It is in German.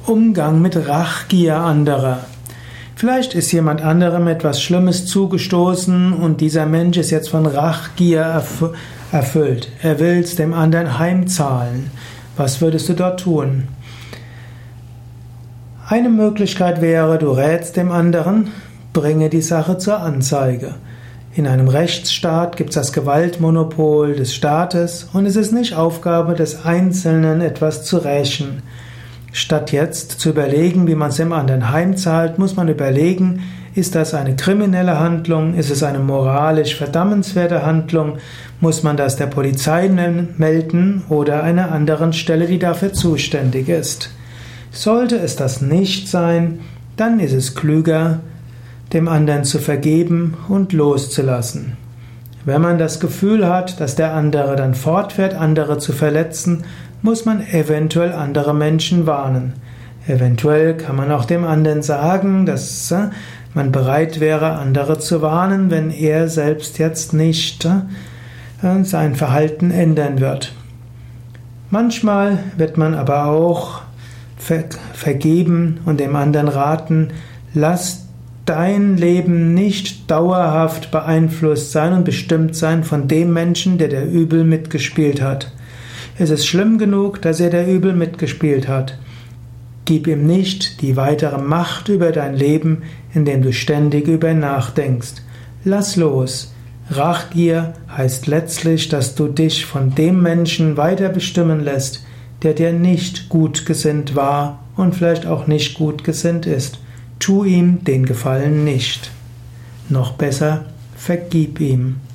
Umgang mit Rachgier anderer. Vielleicht ist jemand anderem etwas Schlimmes zugestoßen und dieser Mensch ist jetzt von Rachgier erfüllt. Er will es dem anderen heimzahlen. Was würdest du dort tun? Eine Möglichkeit wäre, du rätst dem anderen, bringe die Sache zur Anzeige. In einem Rechtsstaat gibt es das Gewaltmonopol des Staates und es ist nicht Aufgabe des Einzelnen, etwas zu rächen. Statt jetzt zu überlegen, wie man es dem anderen heimzahlt, muss man überlegen, ist das eine kriminelle Handlung, ist es eine moralisch verdammenswerte Handlung, muss man das der Polizei melden oder einer anderen Stelle, die dafür zuständig ist. Sollte es das nicht sein, dann ist es klüger, dem anderen zu vergeben und loszulassen. Wenn man das Gefühl hat, dass der andere dann fortfährt, andere zu verletzen, muss man eventuell andere Menschen warnen. Eventuell kann man auch dem anderen sagen, dass man bereit wäre, andere zu warnen, wenn er selbst jetzt nicht sein Verhalten ändern wird. Manchmal wird man aber auch vergeben und dem anderen raten, lass dein Leben nicht dauerhaft beeinflusst sein und bestimmt sein von dem Menschen, der der Übel mitgespielt hat. Es ist schlimm genug, dass er der Übel mitgespielt hat. Gib ihm nicht die weitere Macht über dein Leben, indem du ständig über ihn nachdenkst. Lass los. Rachgier heißt letztlich, dass du dich von dem Menschen weiter bestimmen lässt, der dir nicht gut gesinnt war und vielleicht auch nicht gut gesinnt ist. Tu ihm den Gefallen nicht. Noch besser, vergib ihm.